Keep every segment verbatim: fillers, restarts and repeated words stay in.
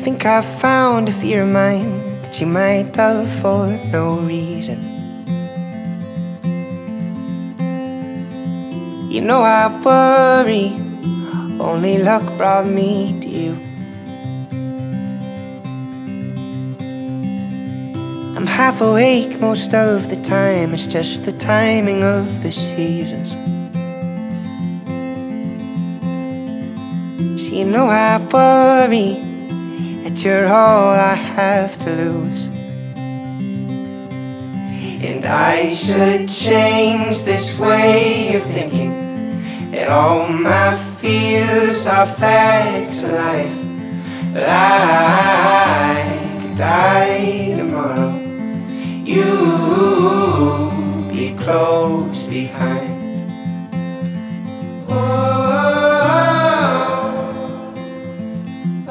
think I found a fear of mine that you might love for no reason. You know I worry, only luck brought me to you. I'm half awake most of the time, it's just the timing of the seasons. So you know I worry that you're all I have to lose. And I should change this way of thinking, that all my fears are facts of life. But I could die tomorrow, you'll be close behind. Oh, oh,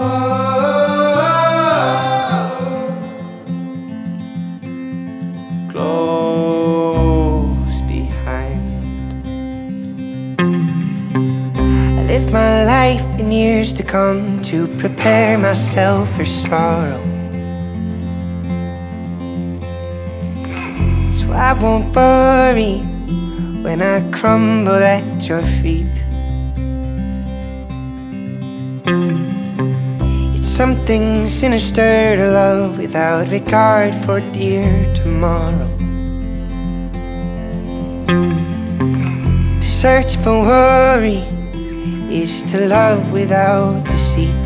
oh, close behind. I live my life in years to come to prepare myself for sorrow. I won't worry when I crumble at your feet. It's something sinister to love without regard for dear tomorrow. To search for worry is to love without deceit.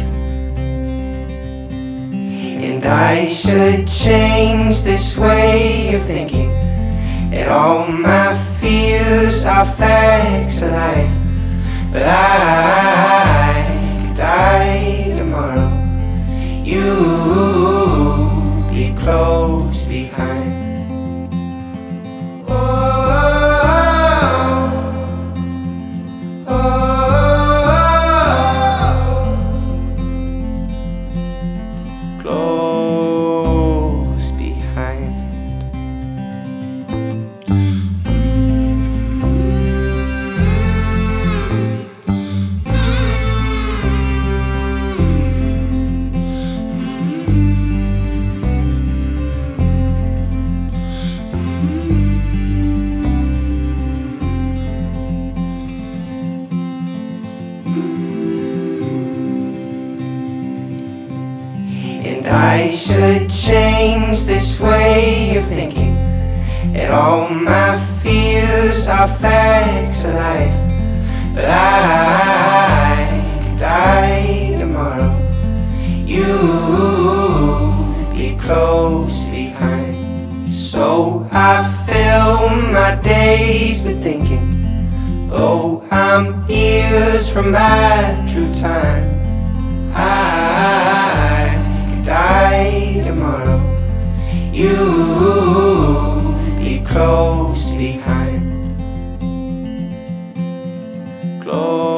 And I should change this way of thinking, that all my fears are facts of life. But I could die tomorrow, you'll be close behind. Oh, oh, oh, close behind. And I should change this way of thinking, that all my fears are facts of life. But I could die tomorrow, you'll be close behind. So I fill my days with thinking, though I'm years from my true time, I could die tomorrow, you'll be close behind. Close.